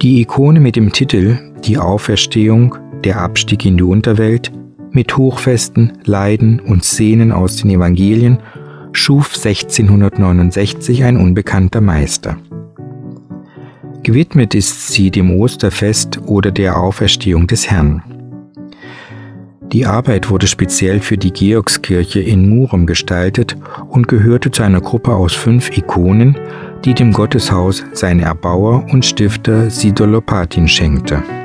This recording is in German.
Die Ikone mit dem Titel »Die Auferstehung, der Abstieg in die Unterwelt« mit Hochfesten, Leiden und Szenen aus den Evangelien schuf 1669 ein unbekannter Meister. Gewidmet ist sie dem Osterfest oder der Auferstehung des Herrn. Die Arbeit wurde speziell für die Georgskirche in Murom gestaltet und gehörte zu einer Gruppe aus 5 Ikonen, die dem Gotteshaus sein Erbauer und Stifter Sidolopatin schenkte.